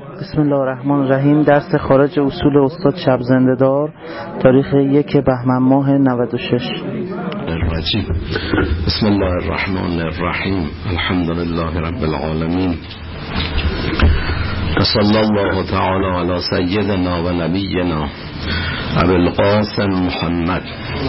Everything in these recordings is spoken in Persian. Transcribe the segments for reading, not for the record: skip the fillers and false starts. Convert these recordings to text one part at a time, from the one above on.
بسم الله الرحمن الرحیم. درس خارج اصول استاد شب زنده‌دار، تاریخ 1 بهمن ماه 96. بسم الله الرحمن الرحیم. الحمد لله رب العالمین و صلی الله تعالی علی سیدنا و نبینا ابی القاسم محمد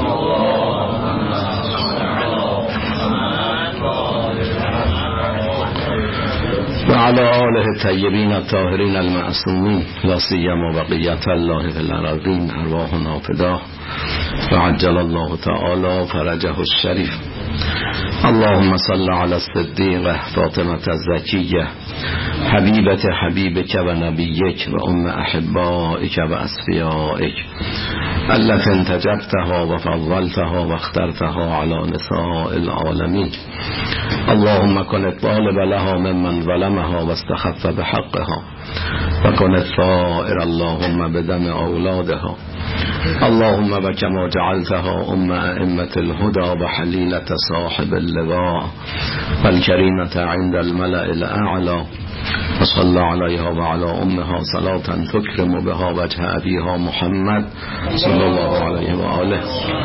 و علی آله الطیبین الطاهرین المعصومین لا سیما بقیة الله فی الارضین ارواحنا فداه و عجل الله تعالی فرجه الشریف. اللهم صل علی الصدیقه فاطمة الزکیه حبیبت حبیبک و نبیک و ام احبائک و اصفیائک التي انتجبتها و فضلتها و اخترتها علی نساء العالمین. اللهم كن الطالب لها ممن ظلمها واستخف بحقها وكن الثائر اللهم بدم أولادها. اللهم وكما جعلتها أم أئمة الهدى وحليلة صاحب اللواء والكريمة عند الملأ الأعلى وصلى عليها وعلى أمها صلاة تكرم بها وجه أبيها محمد صلى الله عليه وآله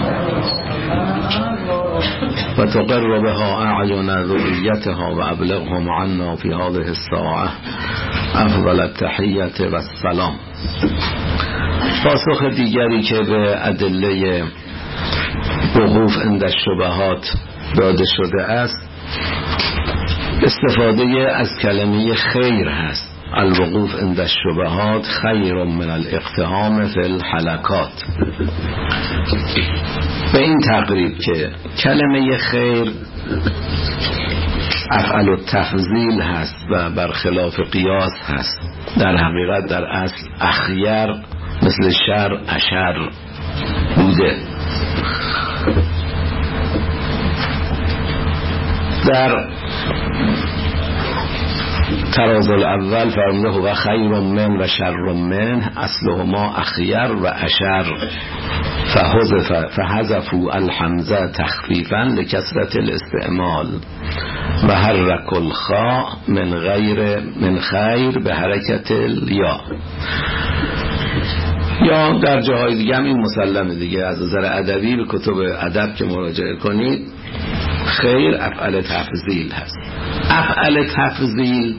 وتقر بها أعين ذريتها وأبلغهم عنا في هذه الساعة افضل التحیت و السلام. پاسخ دیگری که به ادله وقوف عند الشبهات داده شده است استفاده از کلمه خیر هست. الوقوف عند الشبهات خیر من الاقتحام فی الحلقات. به این تقریب که کلمه خیر افعل التفضیل هست و برخلاف قیاس هست. در حقیقت در اصل اخیر مثل شر اشر بوده. در تراز الاول فرموده هو خیر من و شر من اصلهما اخیر و اشر فحذفوا الحمزه تخفیفا لکثرة الاستعمال و حرک الخاء من خیر به حرکت الیا. یا در جاهای دیگه هم این مسلمه دیگه، از نظر ادبی به کتب ادب که مراجعه کنید خیر افعل تفضیل هست. افعل تفضیل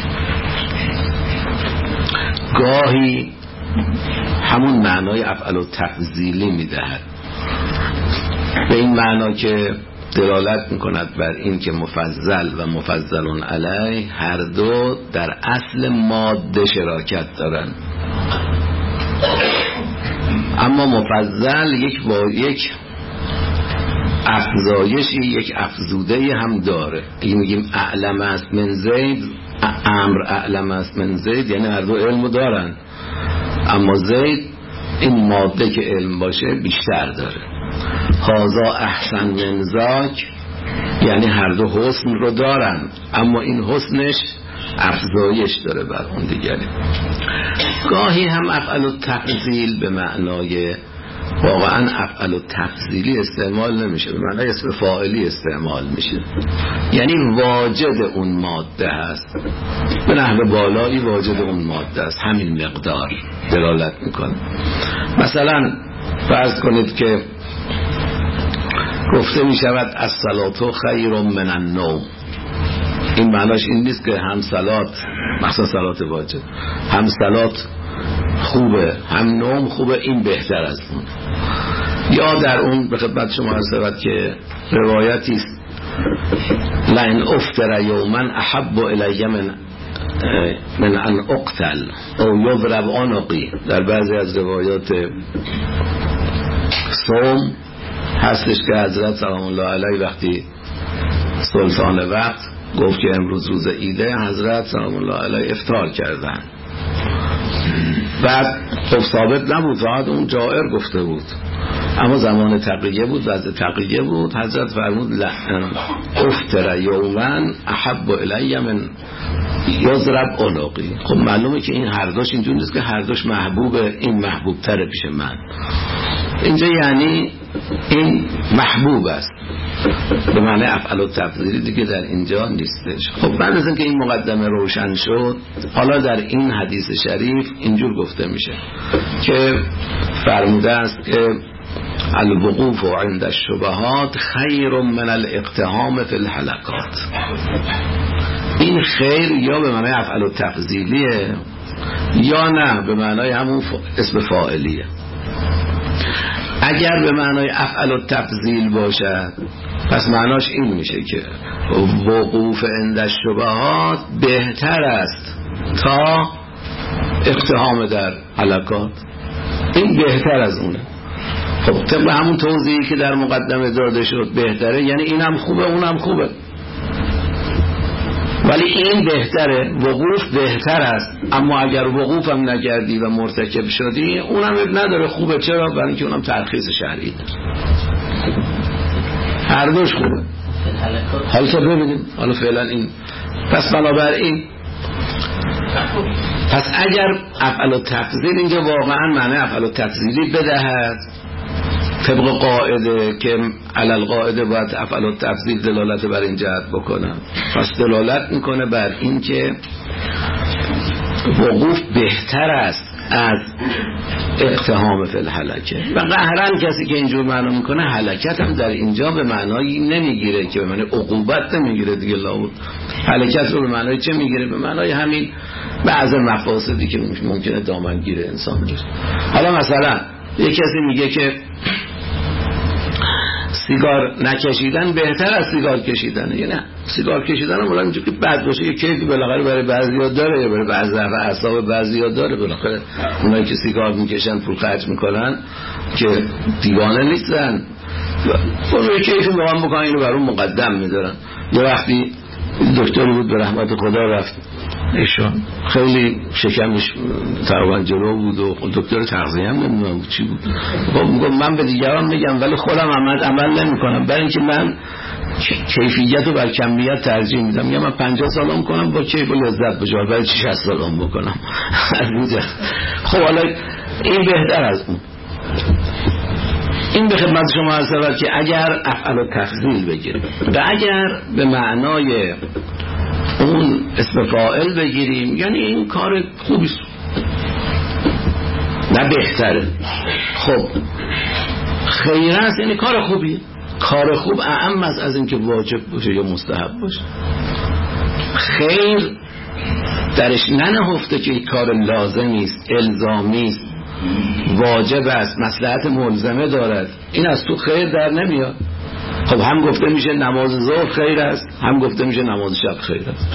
گاهی همون معنای افعل تفضیلی میدهد، به این معنا که دلالت میکند بر این که مفضل و مفضلون علیه هر دو در اصل ماده شراکت دارن، اما مفضل یک افزایشی، یک افزوده هم داره. اگه میگیم اعلم است من زید، امر اعلم است من زید یعنی هر دو علمو دارن، اما زید این ماده که علم باشه بیشتر داره. هازا احسن من ذاک یعنی هر دو حسن رو دارن، اما این حسنش افزایش داره بر اون دیگری. گاهی هم افعل التفضیل به معنای واقعا افعل التفضیلی استعمال نمیشه، به معنای اسم فاعلی استعمال میشه، یعنی واجد اون ماده هست، به نحو بالایی واجد اون ماده است، همین مقدار دلالت میکنه. مثلا فرض کنید که گفته میشود الصلاة خیر من النوم. این معناش این نیست که هم صلات، مثلا صلات واجب، هم صلات خوبه هم نوم خوبه، این بهتر از اون. یا در اون به خدمت شما عرض شود که روایتی است لئن افطر یوما احب الی من ان اقتل او یضرب عنقی. در بعضی از روایات صوم هستش که حضرت سلام الله علیه وقتی سلطان وقت گفت که امروز روز عیده، حضرت سلام الله علیه افطار کردن. بعد خب ثابت نبود، فقط اون جائر گفته بود، اما زمان تقیه بود، وضع تقیه بود. حضرت فرمود لئن افطر یوما احب الی من یضرب عنقی. خب معلومه که این هر دوش اینجوری نیست که هر دوش محبوبه، این محبوب تره پیش من. اینجا یعنی این محبوب است، به معنی افعال التفضیلی دیگه در اینجا نیستش. خب بعد از اینکه این مقدمه روشن شد، حالا در این حدیث شریف اینجور گفته میشه که فرموده است که الوقوف عند الشبهات خیر من الاقتحام فی الحلقات. این خیر یا به معنی افعال التفضیلیه یا نه به معنای همون اسم فاعلیه. اگر به معنای افعال التفضیل باشد پس معناش این میشه که وقوف عند الشبهات بهتر است تا اقتحام در حلقات. این بهتر از اونه. خب طبق همون توضیحی که در مقدمه داده شد بهتره، یعنی اینم خوبه اونم خوبه، ولی این بهتره، وقوف بهتر است. اما اگر وقوف هم نکردی و مرتکب شدی اونم نداره خوبه. چرا؟ برای اینکه اونم ترخیص شرعی داره. هر دوش خوبه. حالا تا ببینیم. حالا فعلا این. پس بنابراین اگر افعال التفضیل اینجا واقعا معنی افعال التفضیلی بدهد طبق قاعده که علل قاعده باید افعال التفضیل دلالت بر این جهت بکنه، پس دلالت میکنه بر این که وقوف بهتر است از اقتحام فی الحلقه. و قهرن کسی که اینجور معنی میکنه حلقت هم در اینجا به معنایی نمیگیره که به معنی عقوبت نمیگیره دیگه. لاود حلقت رو به معنای چه میگیره؟ به معنای همین بعض مفاسدی که ممکنه دامنگیر انسان بشه. حالا مثلا یک کسی میگه که سیگار نکشیدن بهتر از سیگار کشیدنه. یا نه، سیگار کشیدن هم اینجا که بد باشه، یه کیفی بالاخره برای بعضیا داره یا برای بعضی اعصاب بعضیا داره. بالاخره اونایی که سیگار میکشن پول خرج میکنن که دیوانه نیستن، اون کیفی مقام بکنن اینو برای مقدم میذارن. یه وقتی دکتری بود به رحمت خدا رفت ایشون، خیلی شکمش تقریبا جلو بود و دکتر تغذیه هم نمیدونم چی بود. خب میگم من به دیگران میگم ولی خودم عمل نمیکنم، برای اینکه من کیفیت رو بر کمیت ترجیح میدم. میگم من 50 سالم کنم با کیف و لذت بجار، برای چی 60 سالم بکنم. خب حالا این بهتر از اون. این به خدمت شما عرض شود که اگر افعال التفضیل بگیریم و اگر به معنای اون اسم فاعل بگیریم، یعنی این کار خوبیست نه بهتره. خب خیر است یعنی کار خوبیه. کار خوب اعم است از اینکه واجب باشه یا مستحب باشه. خیر درش ننهفته که این کار لازمی است، الزامی است، واجب است، مصلحت ملزمه دارد. این از تو خیر در نمیاد. خب هم گفته میشه نماز ظهر خیر است، هم گفته میشه نماز شب خیر است.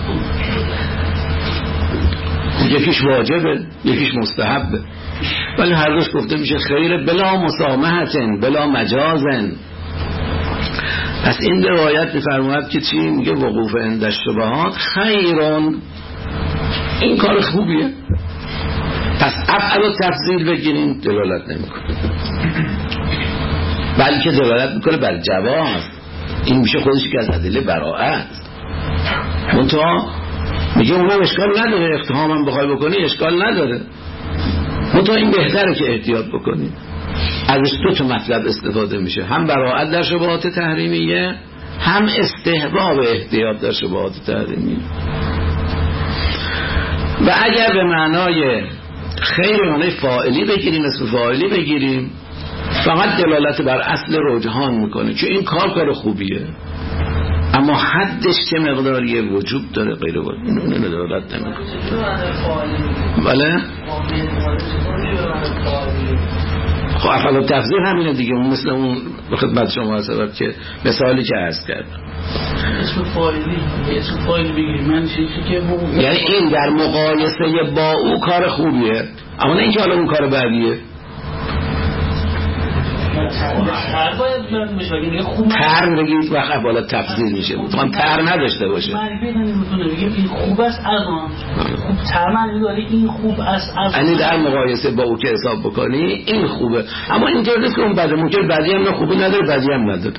یکیش واجبه یکیش مستحبه، ولی هر دوش گفته میشه خیره بلا مسامحتن بلا مجازن. پس این روایت میفرماید که چی میگه؟ وقوف عند الشبهات خیرون، این کار خوبیه. پس افعال التفضیل بگیریم دلالت نمیکنه، بلکه دلالت میکنه بر جواز. این میشه خودش که از ادله براءت. منتها میگه اونم اشکال نداره، اقتحام هم بخوای بکنی اشکال نداره، منتها این بهتره که احتیاط بکنی. ازش دو تا مطلب استفاده میشه، هم براءت در شبهات تحریمیه، هم استحباب احتیاط در شبهات تحریمیه. و اگر به معنای خیر معنای فاعلی بگیریم، اسم فاعلی بگیریم، فقط دلالت بر اصل رجحان میکنه که این کار خوبیه، اما حدش چه مقداریه وجوب داره غیر وجوب اینو دلالت نمیکنه. بله خب افعال التفضیل همینه دیگه. اون مثل اون خدمت شما هست که مثالی که عرض کرد اسم فاعلی بگیریم من که یعنی این در مقایسه با او کار خوبیه، اما نه اینکه حالا اون کار بعدیه. تر بگید وقت بالا تفضیل میشه، میخوام تر نداشته باشه. این خوب است از آن خوب تر معنی این خوب است از یعنی در مقایسه با او که حساب بکنی این خوبه، اما اینطور نیست که اون بده. ممکن بعدی هم نه خوبی نداره بعدی هم نداره،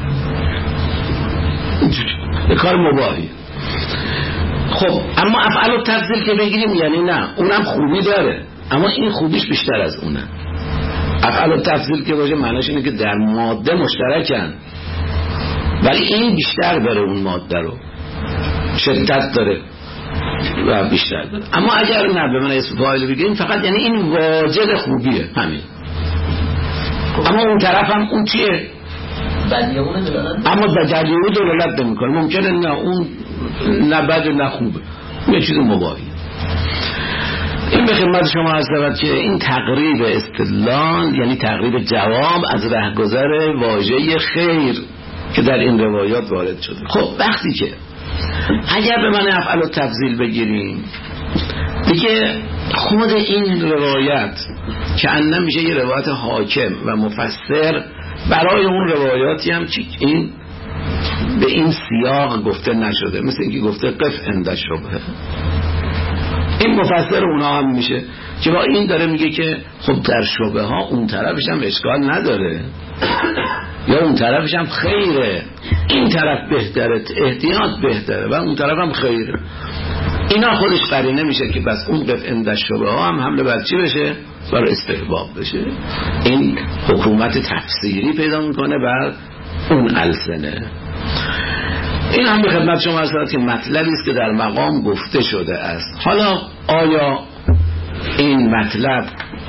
یه کار مباحی. خب اما افعال التفضیل که بگیریم یعنی نه اونم خوبی داره اما این خوبیش بیشتر از اونه. افعال التفضیل که باشه معناش اینه که در ماده مشترکن، ولی این بیشتر داره اون ماده رو، شدت داره و بیشتر داره. اما اگر نه به من اسم فاعل بگیریم فقط یعنی این واجد خوبیه همین. اما اون طرف هم اون چیه؟ بدیهونه دلالت، اما بدیهونه دلالت نمیکنه. ممکنه نه اون نه بد نه خوبه، یه چیز مباهی. این به خدمت شما عرض شود که این تقریب استدلال یعنی تقریب جواب از رهگذر واژه خیر که در این روایات وارد شده. خب وقتی که اگر به من افعال التفضیل بگیریم دیگه خود این روایت که انم میشه یه روایت حاکم و مفسر برای اون روایاتی هم که این به این سیاق گفته نشده، مثل اینکه گفته قف عند شبهه، این مفسر اونا هم میشه که با این داره میگه که خب در شبهه ها اون طرفش هم اشکال نداره یا اون طرفش هم خیره، این طرف بهتره، احتیاط بهتره و اون طرف هم خیره. اینا خودش قرینه میشه که بس اون قف عند شبهه ها هم حمله بر چی بشه؟ بر استحباب بشه. این حکومت تفسیری پیدا میکنه بر اون السنه. این هم به خدمت شما هست که مطلبی است که در مقام گفته شده است. حالا آیا این مطلب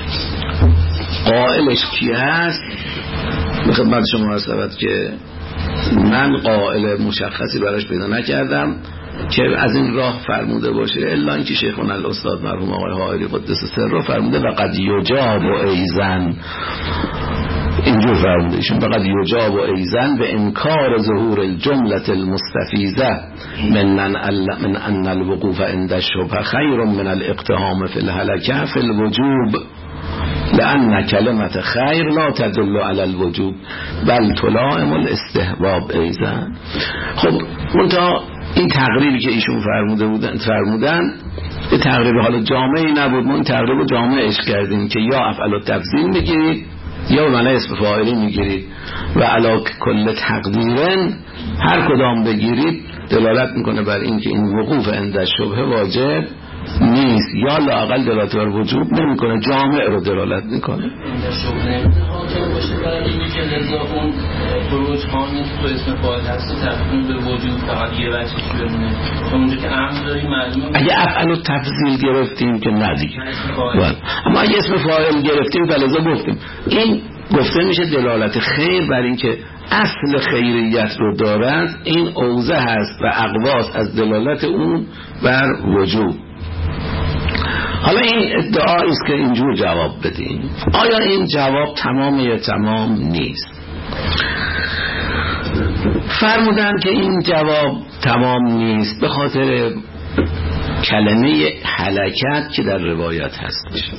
قائلش کی هست؟ به خدمت شما هست که من قائل مشخصی براش پیدا نکردم که از این راه فرموده باشه، الا اینکه شیخنا الاستاد مرحوم آقای حائری قدس سره فرموده و قد یجاب و ایزن، اینجور فرموده ایشون فقط یجاب و ایزن به انکار ظهور الجملة المستفیزه من ان الوقوف عند الشبهه خیر من الاقتحام فی الهلكه فی الوجوب لأن کلمت خیر لا تدل على الوجوب بل تلائم الاستحباب ایزن. خب منتها این تقریبی که ایشون فرمودن یه تقریب حالا جامعی نبود، ما این تقریب جامعش کردیم که یا افعال التفضیل میگیرید یا معنی اسم فاعلی میگیرید و علا کل تقدیرن هر کدام بگیرید دلالت میکنه بر این که این وقوف عند شبهه واجب نیست یا لااقل دلالت بر وجوب نمیکنه، جامع رو دلالت میکنه. عند شبهه نمیتونه حاکم باشه برای اینکه لذا اون خروج خانه تو اسم فاعل هست و تقدیم به وجوب فقط یه وجهش بمونه. اونجا که امر داریم معلومه اگه افعال التفضیل گرفتیم که ندیگه، اما اگه اسم فاعل گرفتیم فلذا گفتیم این گفته میشه دلالت خیر بر این که اصل خیریت رو دارد، این اوضح هست و اقواس از دلالت اون بر وجوب. حالا این ادعایی است که اینجور جواب بدیم. آیا این جواب تمام یا تمام نیست؟ فرمودن که این جواب تمام نیست به خاطر کلمه هلکت که در روایت هستش،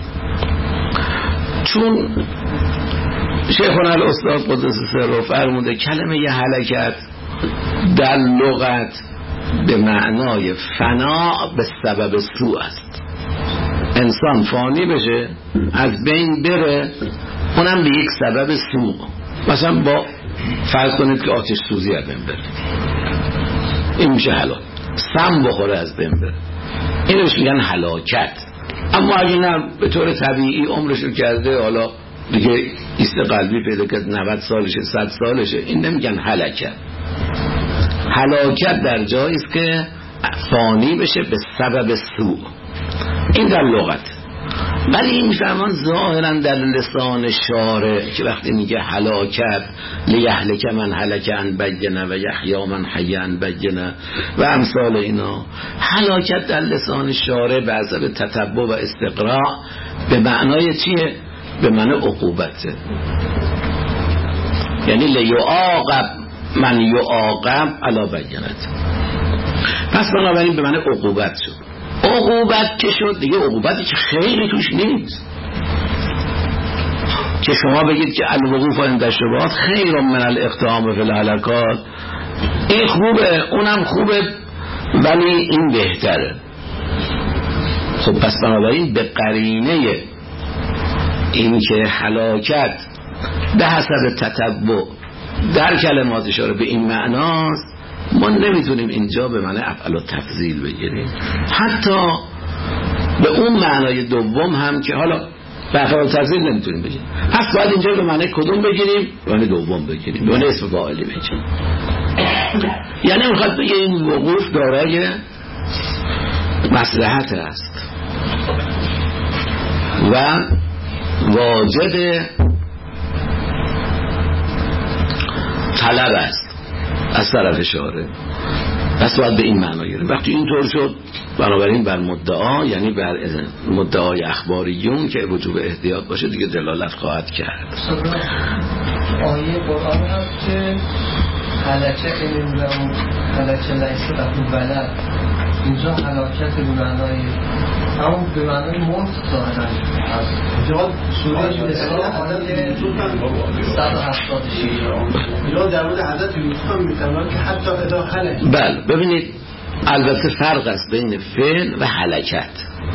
چون شیخنا الاستاد قدس سره فرموده کلمه هلکت در لغت به معنای فنا به سبب سوء است. انسان فانی بشه، از بین بره، اونم به یک سبب سوء، مثلا با فرض کنید که آتش سوزی از بین بره، این میشه هلاک. سم بخوره از بین بره، اینوش میگن هلاکت. اما اگه نه به طور طبیعی عمرشو کرده، حالا دیگه ایست قلبی پیدا کرد 90 سالشه 100 سالشه، این نمیگن هلاکت. هلاکت در جایی است که فانی بشه به سبب سوء، این در لغت. ولی این فرمان ظاهرا در لسان شارع که وقتی میگه هلاکت لیهلک من هلک عن بینه و یحیی من حی عن بینه و امثال اینا، هلاکت در لسان شارع به حسب تتبع و استقراء به معنای چیه؟ به معنی عقوبته، یعنی لیعاقب من یعاقب علی بینت. پس بنابراین به معنی عقوبت شد. عقوبت که شد دیگه عقوبتی که خیلی توش نیست، که شما بگید که الوقوف عند الشبهات خیر من الاقتحام فی الهلکات، این خوبه اونم خوبه ولی این بهتره. خب پس بنابراین به قرینه این که هلاکت به حسب تتبع در کلمات اشاره به این معناست، ما نمیتونیم اینجا به معنی افعال التفضیل بگیریم، حتی به اون معنای دوم هم که حالا به افعال تفضیل نمیتونیم بگیم. پس باید اینجا به معنی کدوم بگیریم؟ به معنی دوم بگیریم، به معنی اسم فاعلی بگیریم. یعنی میخواد بگه این وقوف دارای مصلحت است و واجد طلب است از طرف شارع. پس باید به این معنا گیریم. وقتی اینطور شد بنابراین بر مدعا، یعنی بر مدعای اخباریون که وجوب احتیاط باشه دیگه دلالت خواهد کرد. آیه قرآن هست که هلکه علم هلکه لیسه لکو بلد، اینجا هلاکت به معنای همون به معنای موت ظاهرا هست. اینجا سوره نساء آیه 186 اینجا در مورد حضرت یوسف هم می‌فرماید که حتی اذا هلک. بله ببینید البته فرق است بین فعل و هلکت.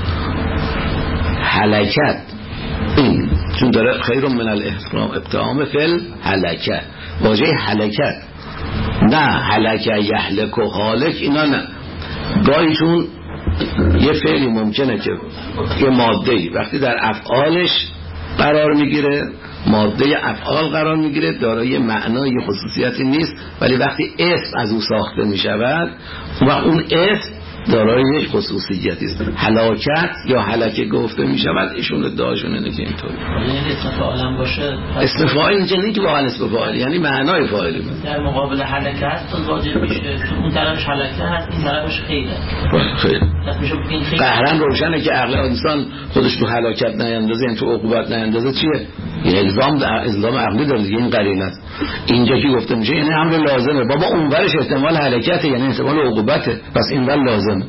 هلکت این چون داره خیر من الاقتحام فعل هلکت، واژه هلکت نه هلکه یهلک و هالک اینا نه. گاهی چون یه فعلی ممکنه که یه ماده‌ای وقتی در افعالش قرار میگیره، ماده افعال قرار میگیره، دارای معنای خصوصیتی نیست، ولی وقتی اسم از او ساخته میشود و اون اسم دارای یک خصوصیتی است. هلاکت یا هلکه گفته میشود، ایشون ادعاشون اینه که اینطوری. یعنی اسم فاعل هم باشه، اسم فاعل اینجا نیست که واقعا اسم فاعل، یعنی معنای فاعلی در مقابل هلکه هست واجب میشه. اون طرفش هلکه هست، این طرفش خیره. خیر. قهرن روشنه که عقل انسان خودش تو هلاکت نیندازه، یعنی تو عقوبت نیندازه چیه؟ این الزام عقلی داره دیگه، این قرینه است. اینجا که گفته میشه یعنی امر لازمه. بابا اونورش احتمال هلاکته، یعنی احتمال عقوبته، پس اینور لازمه.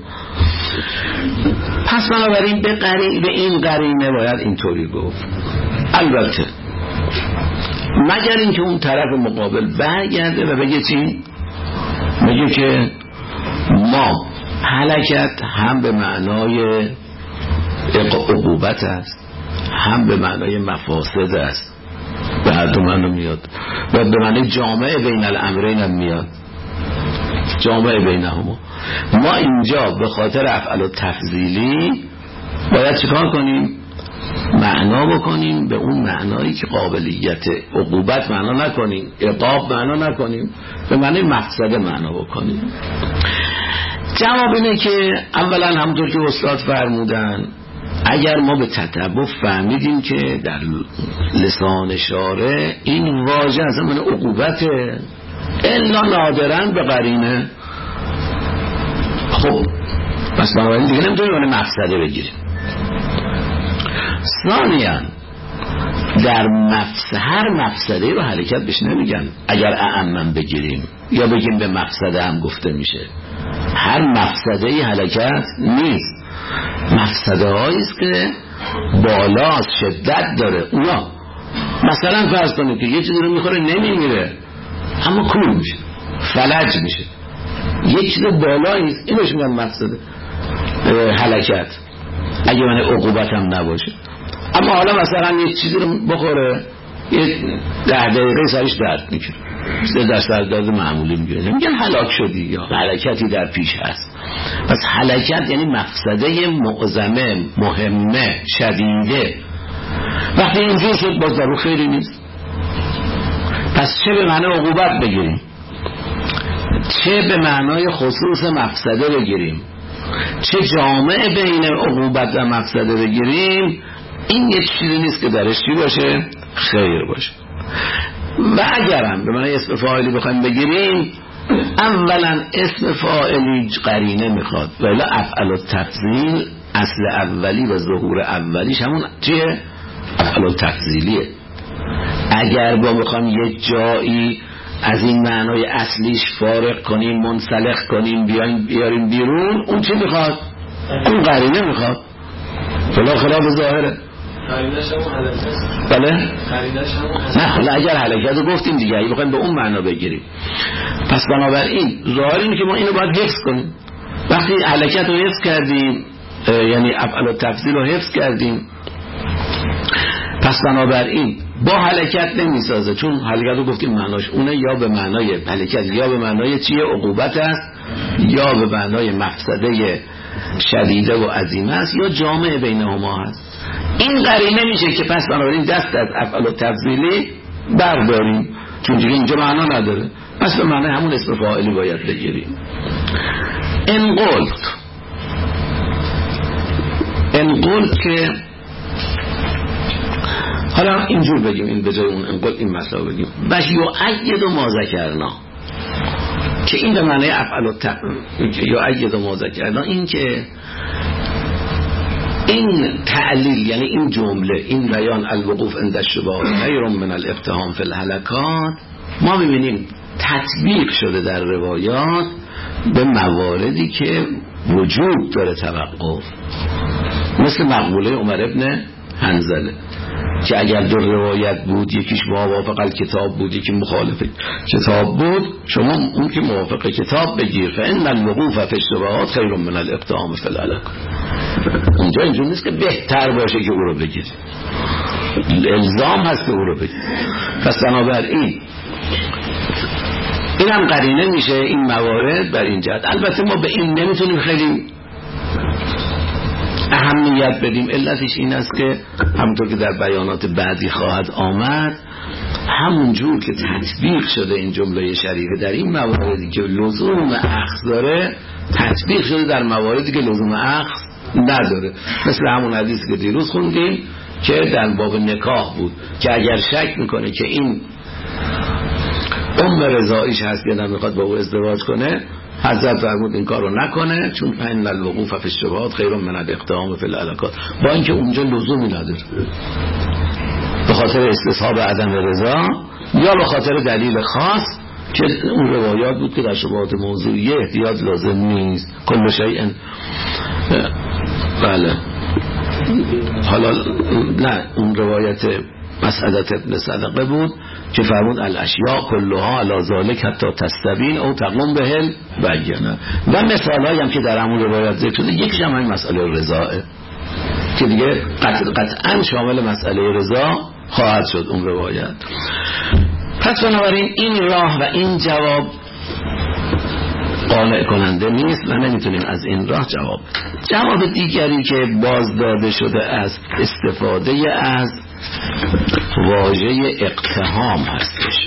پس بنابراین به این قرینه باید اینطوری گفت. البته مگر اینکه اون طرف مقابل برگرده و بگه چی؟ بگه که ما هلاکت هم به معنای عقوبت است، هم به معنای مفاسد است، به هر دو معنی میاد و به معنی جامعه بین الامرین هم میاد، جامعه بینهما. ما اینجا به خاطر افعال تفضیلی باید چیکار کنیم؟ معنا بکنیم به اون معنایی که قابلیت عقوبت معنا نکنیم، عقاب معنا نکنیم، به معنی مفسده معنا بکنیم. جواب اینه که اولا همونطور که استاد فرمودن، اگر ما به تتبع فهمیدیم که در لسان شارع این واژه از من عقوبته الا نادرن به قرینه، خب پس بنابراین دیگه نمیتونیم اون مفسده بگیریم. ثانیاً در هر مفسده رو حرکت بهش نمیگن اگر اعمم بگیریم یا بگیم به مفسده هم گفته میشه. هر مفسده حرکت نیست، مفسده هاییست که بالاست، شدت داره. اونا مثلا فرض کنید که یه چیزی رو میخوره نمیمیره اما کور میشه، فلج میشه، یه چیز بالاییست، اینوش میگن مفسده حرکت اگه من عقوبت هم نباشه. اما حالا مثلا یه چیزی رو بخوره یه 10 دقیقه سرش درد میکنه، در سردرد معمولی میگیره، میگن هلاک شدی یا حرکتی در پیش هست. پس حرکت یعنی مفسده معظمه، مهمه، شدیده. وقتی اینجور شد باز در رو خیری نیست. پس چه به معنی عقوبت بگیریم، چه به معنای خصوص مفسده بگیریم، چه جامعه بین عقوبت و مفسده بگیریم، این یک چیزی نیست که درش چی باشه؟ خیر باشه. و اگرم به معنی اسم فاعلی بخوایم بگیریم، اولا اسم فاعلی قرینه میخواد، ولی افعال التفضیل اصل اولی و ظهور اولیش همون چیه؟ افعال التفضیلیه. اگر با بخوایم یک جایی از این معنای اصلیش فارق کنیم، منسلخ کنیم، بیاریم بیرون، اون چی میخواد؟ اون قرینه میخواد، فلا خلاف ظاهره. قرینش همون حلکت است. بله؟ قرینش همون. نه حالا اگر حلکت رو گفتیم دیگه، اگه بخوایم به اون معنا بگیریم، پس بنابراین ظاهر اینه که ما اینو باید حفظ کنیم. وقتی حلکت رو حفظ کردیم، یعنی افعال التفضیل رو حفظ کردیم، پس بنابراین با حرکت نمیسازه، چون حرکت رو گفتیم معناش اونه، یا به معنای حرکت یا به معنای چیه؟ عقوبت است، یا به معنای مفسده شدیده و عظیمه است یا جامع بینهما هست. این قرینه میشه که پس بنابراین دست از افعال تفضیلی برداریم، چون دیگه اینجا معنا نداره، پس به معنی همون اسم فاعلی باید بگیریم. ان قلت که حالا اینجور بگیم، این به جای اون ان قلت این مسئله بگیم و یؤید ما ذکرنا، که این به معنی افعال یؤید ما ذکرنا، این که این تعلیل یعنی این جمله، این بیان الوقوف عند الشبهات خیر من الاقتحام فی الهلکات، ما میبینیم تطبیق شده در روایات به مواردی که وجود داره توقف، مثل مقوله عمر ابن حنظله که اگر دو روایت بود، یکیش موافق الکتاب بود یکی مخالف کتاب بود، شما اون که موافق کتاب بگیر، فإن الوقوف فی الشبهات خیر من الاقتحام فی الهلکات. اونجا اینجور نیست که بهتر باشه که او رو بگیر، الزام هست که او رو بگیر. پس بنابراین این هم قرینه میشه این موارد بر این جهت. البته ما به این نمیتونیم خیلی اهمیت بدیم، علتش این است که همونطور که در بیانات بعدی خواهد آمد، همونجور که تطبیق شده این جمله شریفه در این مواردی که لزوم اخذ داره، تطبیق شده در مواردی که لزوم اخذ نداره، مثل همون حدیثی که دیروز خوندیم که در باب نکاح بود که اگر شک میکنه که این رضاییش هست یا نمیخواد با او ازدواج کنه، حضرت فرمود این کارو نکنه، چون فإن الوقوف فی الشبهات خیر من الاقتحام فی الهلکات، با اینکه اونجا لزومی نداره، به خاطر استصحاب عدم رضا یا به خاطر دلیل خاص که اون روایات بود که در شبهات موضوعیه احتیاط لازم نیست. کل شیء بله. حالا نه، اون روایت مسعدت ابن صدقه بود که فرمود الاشیاء کلها علی ذالک حتی تستبین او تقوم بهل بینه، و مثالایی هم که در همون روایت ذکر شده یکیش هم این مسئله رضاه که دیگه قطعا شامل مسئله رضا خواهد شد اون روایت. پس بنابراین این راه و این جواب قانع کننده نیست و نمیتونیم از این راه جواب دیگری که باز داده شده است استفاده از واژه اقتحام هستش.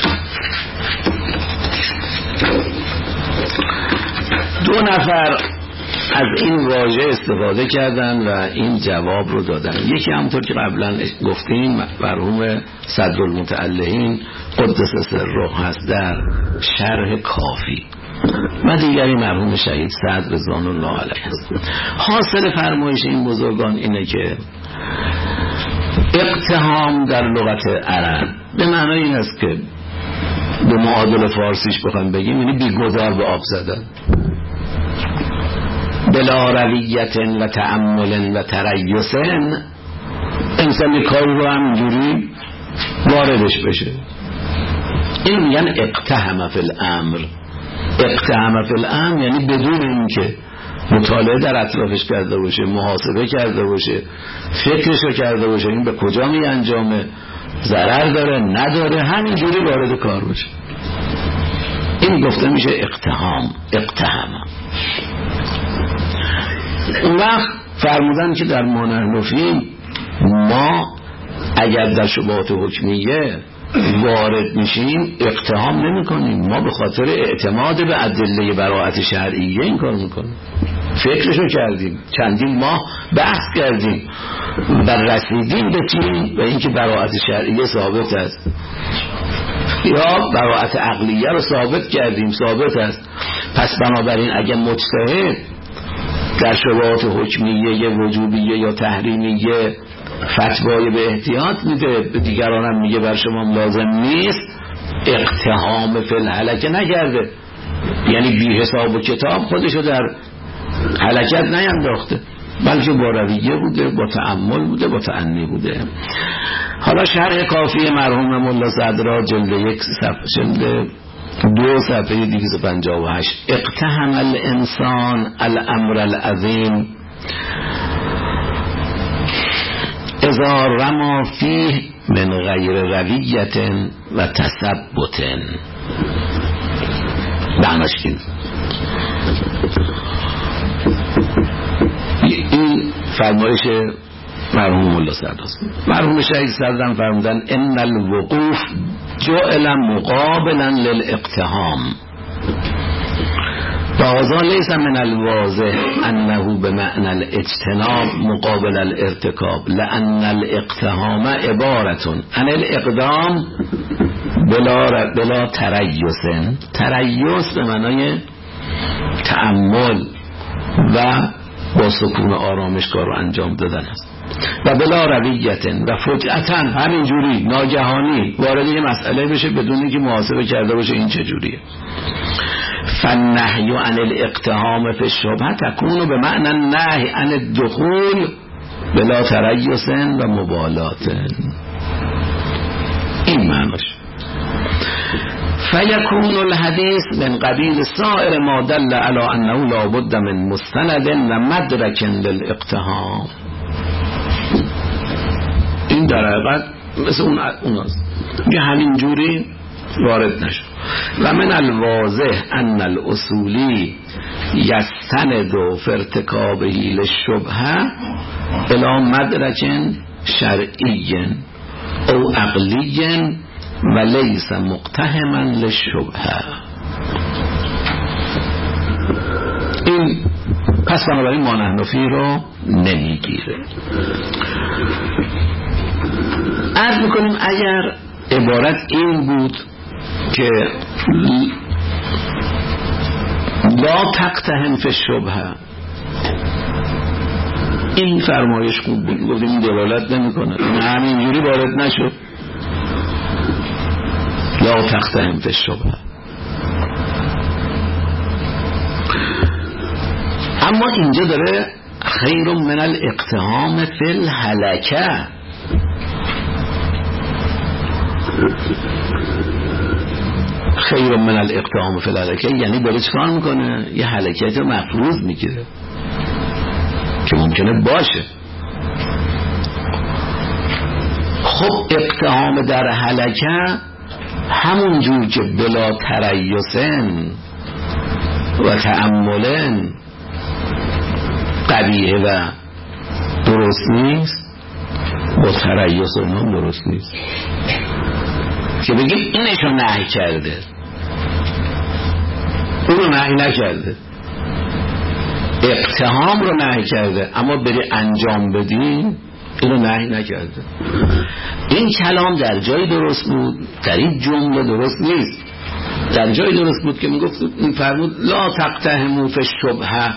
دو نفر از این واژه استفاده کردن و این جواب رو دادن. یکی همونطور که قبلا گفتیم مرحوم صدرالمتعلهین قدس سره هست در شرح کافی، و دیگری مرحوم شهید صدر رضوان الله علیه است. حاصل فرمایش این بزرگان اینه که اقتحام در لغت عرب به معنای این است که به معادل فارسیش بخوایم بگیم یعنی بیگذار به آب زدن، بلا رویت و تأمل و تریس، انسان کاری رو همینجوری واردش بشه. این میگن اقتحم فی الامر. اقتحم فی الامر یعنی بدون اینکه مطالعه در اطرافش کرده باشه، محاسبه کرده باشه، فکرشو کرده باشه این به کجا می انجامه، ضرر داره نداره، همینجوری وارد کار باشه. این گفته میشه اقتحام. اون وقت فرمودن که در ما نحن فیه، ما اگر در شبهات حکمیه وارد میشیم اقتحام نمی کنیم، ما به خاطر اعتماد به ادله براءت شرعیه این کار میکنیم. فکرشو کردیم، چندین ماه بحث کردیم و رسیدیم به چی؟ به اینکه براءت شرعیه ثابت است یا براءت عقلیه رو ثابت کردیم، ثابت است. پس بنابراین اگر مجتهد در شبهات حکمیه وجوبیه یا تحریمیه فتوای به احتیاط میده، به دیگران هم میگه بر شما لازم نیست، اقتحام فی الهلکه نکرده، یعنی بی حساب و کتاب خودشو در هلکت نینداخته، بلکه با رویه بوده، با تأمل بوده، با تأنی بوده. حالا شرح کافی مرحوم ملا صدرا جلد 2 صفحه 258. اقتحم الانسان الامر العظیم اذا رما فیه من غیر رویت و تثبت. معناش این فرمایش مرحوم مولا سرداست. مرحوم شهید صدرم فرمودن ان الوقوف جعل مقابلا للاقتحام فهذا ليس من الواضح انه بمعنى الاجتناب مقابل الارتكاب لان الاقتحام عبارة عن الاقدام بلا تریس به معنای تأمل و با سکون آرامش کار رو انجام دادن است و بلا رویت و فجأتا همینجوری ناگهانی وارد یه مسئله بشه بدون اینکه محاسبه کرده باشه این چجوریه. فالنهی عن الاقتحام فی الشبهه تکون به معنی النهی عن الدخول بلا تریس و مبالات. این معناش. فیکون الحدیث من قبیل سائر ما دل علی انه لا بد من مستند و مدرک للاقتحام. این در حقیقت مثل اوناست یه همین جوری وارد نشد. و من الواضح ان الاصولی یستند فی ارتکابه للشبهه الی مدرک شرعی او عقلی و لیس مقتحما للشبهه. این پس بنابراین ما نحنفی رو نمیگیره. عرض میکنیم اگر عبارت این بود که لا تقتحم فی الشبهه، این فرمایش خوب بود، گفتیم این دلالت نمیکنه، همینجوری وارد نشد لا تقتحم فی الشبهه. اما اینجا داره خیر من الاقتحام فی الهلکه. خیر من الاقتحام فی الهلکه یعنی داره چکار میکنه؟ یه هلکت مفروض میگیره که ممکنه باشه. خب اقتحام در هلکه همون جور که بلا تریسن و تأملن قبیه و درست نیست، با تریس هم درست نیست که بگیم اینشو نهی کرده اونو نهی نکرده. اقتحام رو نهی کرده اما بری انجام بدین اینو نهی نکرده. این کلام در جای درست بود، در این جمله درست نیست. در جای درست بود که میگفت این فرمود لا تقتحموا فی الشبهه،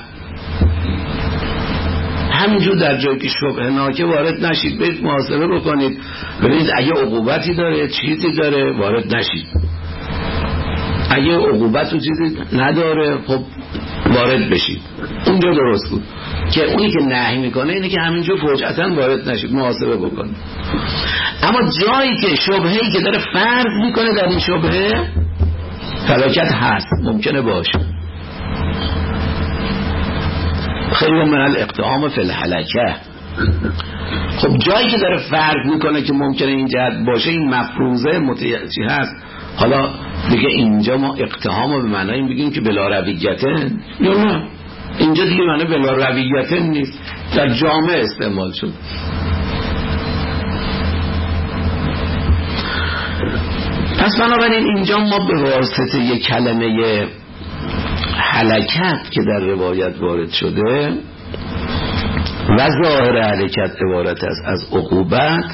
همینجور در جایی که شبهه ناکه وارد نشید، برید محاسبه بکنید ببینید اگه عقوبتی داره چیزی داره وارد نشید، اگه عقوبت و چیزی نداره خب وارد بشید. اونجا درست بود که اونی که نهی میکنه اینه که همینجور فجأتاً وارد نشید، محاسبه بکنید. اما جایی که شبهه‌ای که داره فرض میکنه در این شبهه فلاکت هست، ممکنه باشه. خیر من الاقتحام فی الهلکه. خب جایی که داره فرض میکنه که ممکنه این جهت باشه، این مفروضه متعجی هست. حالا دیگه اینجا ما اقتحام رو به معنی این بگیم که بلا رویتن یا نه، اینجا دیگه معنی بلا رویتن نیست، در جامعه استعمال شد. پس بنابراین اینجا ما به واسطه یک کلمه حرکت که در روایت وارد شده و ظاهر حرکت عبارت است از عقوبت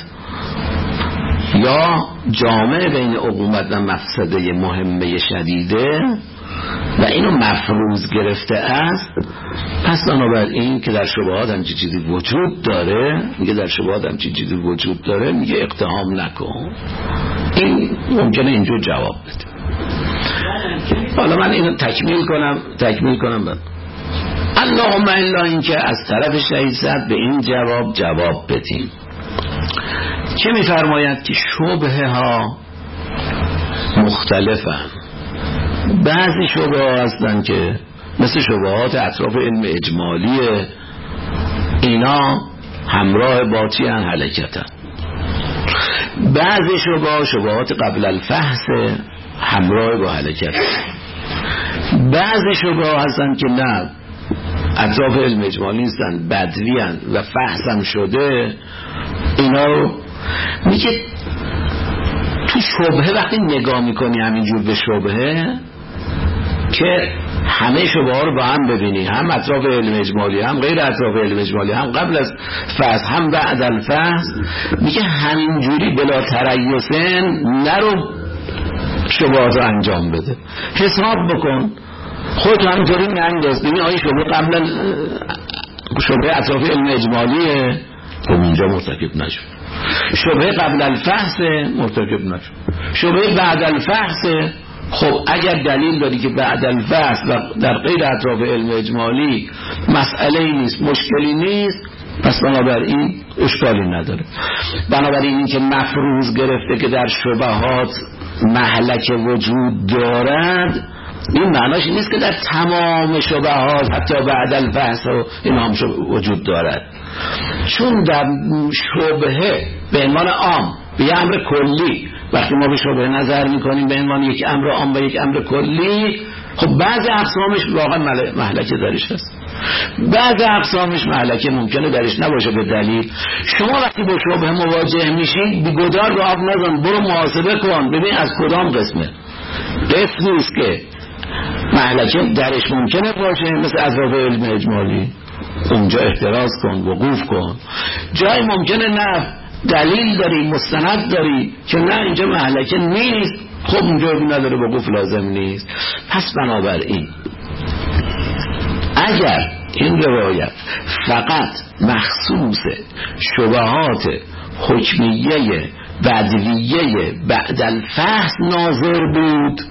یا جامع بین عقوبت و مفسده مهمه شدیده و اینو مفروض گرفته است. پس بنابراین که در شبهات همچین چیزی وجود داره، میگه در شبهات همچین چیزی وجود داره، میگه اقتحام نکن. این ممکنه اینجور جواب بده. حالا من اینو تکمیل کنم بعد. اللهم الا این که از طرف شهید صدر به این جواب بدیم که میفرماید که شبهه ها مختلفن. بعضی شبهه ها هستن که مثل شبهات اطراف علم اجمالیه، اینا همراه باطی هن، حرکتن. بعضی شبهات قبل الفحص همراه با حرکت. بعضی شبهه هستن که نه اطراف علم اجمالی نیستن، بدوی هن و فحصم شده، اینا رو میگه تو شبهه وقتی نگاه میکنی همینجور به شبهه که همه شبهه ها رو با هم ببینی، هم اطراف علم اجمالی هم غیر اطراف علم اجمالی، هم قبل از فحص هم بعد الفحص، میگه همینجوری بلا تریسن نرو شبهات رو انجام بده، حساب بکن خودت همینطوری ننداز ببین آیا شبهه قبلا شبهه اطراف علم اجمالیه، خب اونجا مرتکب نشو. شبهه قبل الفحص مرتکب نشو. شبهه بعد الفحص، خب اگر دلیل داری که بعد الفحص و در غیر اطراف علم اجمالی مسئله نیست، مشکلی نیست، پس بنابراین اشکالی نداره. بنابراین این که مفروض گرفته که در شبهات مهلک وجود دارد، این معناش نیست که در تمام شبهات حتی بعد الفحص این هم وجود دارد، چون در شبهه به عنوان عام به یه امر کلی، وقتی ما به شبهه نظر میکنیم به عنوان یک امر عام و یک امر کلی، خب بعضی اقسامش واقعا مهلکه درش هست، بعضی اقسامش مهلکه ممکنه درش نباشه به دلیل. شما وقتی با شبهه مواجه میشید بی گدار به آب نزن، برو محاسبه کن ببین از کدام قسمه. قسمی است که مهلکه درش ممکنه باشه مثل اطراف علم اجمالی، اونجا احتراز کن، وقوف کن. جای ممکنه نه، دلیل داری، مستند داری که نه اینجا مهلکه نیست، خب اونجا نداره وقوف لازم نیست. پس بنابراین اگر این روایت فقط مخصوص شبهات حکمیه بدویه بعد الفحص ناظر بود،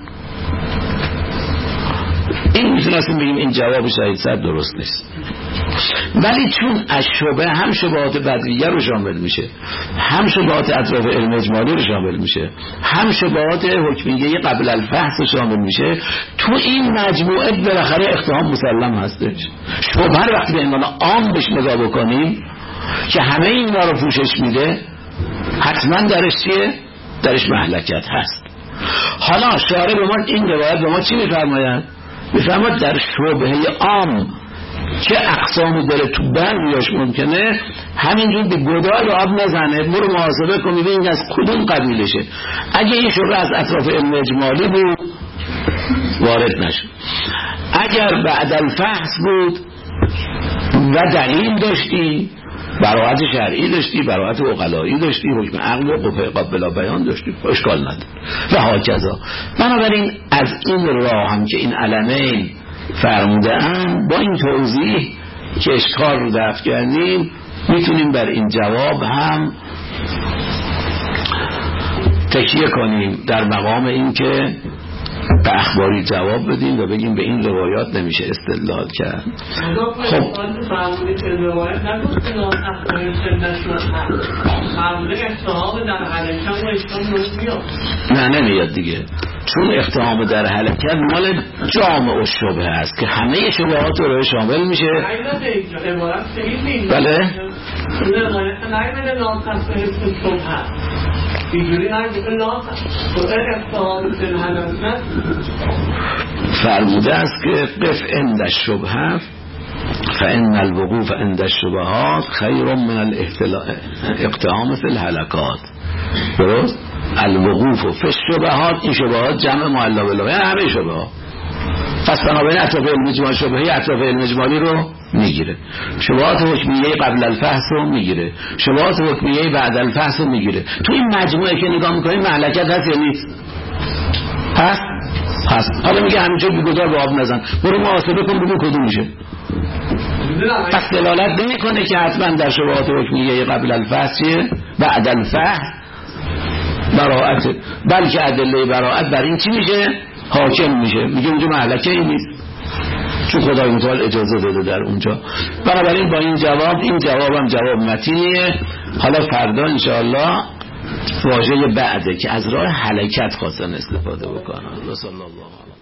این میتونستیم بگیم این جواب شاید صد درست نیست. ولی چون از شبه هم شبهات بدویه رو شامل میشه، هم شبهات اطراف علم اجمالی رو شامل میشه، هم شبهات حکمیه قبل الفحص رو شامل میشه، تو این مجموعه بالاخره اقتحام مسلم هستش. شبهه رو وقتی به عنوان عام بهش نگاه بکنیم که همه اینا رو پوشش میده، حتما درش چیه؟ درش مهلکت هست. حالا شارع به ما این روایت به ما چی میفرماید؟ میفرماید در شبهه عام که اقسام داره تو بعضیاش ممکنه همینجور به گدار رو آب نزنه، برو محاسبه کن ببین از کدوم قبیلشه. اگه این شبهه از اطراف علم اجمالی بود وارد نشد، اگر بعد الفحص بود و دلیل داشتی، براعت شرعی داشتی، براعت عقلایی داشتی، حکم عقل و قوه بلا بیان داشتی، اشکال نداره و هاکذا. بنابراین از این راه هم که این علمین فرمودن با این توضیح که اشکال رو دفع کردیم، میتونیم بر این جواب هم تکیه کنیم در مقام این که به اخباری جواب بدیم و بگیم به این روایات نمیشه استدلال کرد. خب روایت نگفت که اخباری اقتحام در حلقه و اشکال نمیاد. نه نمیاد دیگه، چون اقتحام در حلقه مال جامع الشبهه است که همه شبهات رو شامل میشه. بله روایت نگفت ناقص به شبهه اینجوری فرموده است که قف عند الشبهه فإن الوقوف عند الشبهات خیر من الاقتحام فی الحلقات. درست؟ الوقوف فی الشبهات، این شبهات جمع معلا بالله، یعنی همه شبهات. پس بنابراین اطراف علم اجمالی شبهه اطراف علم اجمالی رو میگیره، شبهات حکمیه قبل الفحص رو میگیره، شبهات حکمیه بعد الفحص رو میگیره. تو این مجموعه که نگاه میکنیم مهلکت هست یا نیست؟ هست. حالا میگه همینجور بیگدار به آب نزن، برو محاسبه کن ببین کدوم میشه. پس دلالت نمیکنه که حتما در شبهات حکمیه قبل الفحص بعد الفحص براءت، بلکه ادله براءت بر این چی میشه؟ حاکم میشه. میگه اونجا مهلکه ای نیست چون خدای متعال اجازه داده در اونجا. بنابراین با این جوابم جواب متینیه. حالا فردا انشاءالله واژه بعده که از راه حلقت خواستن استفاده بکنن. صلی الله علیه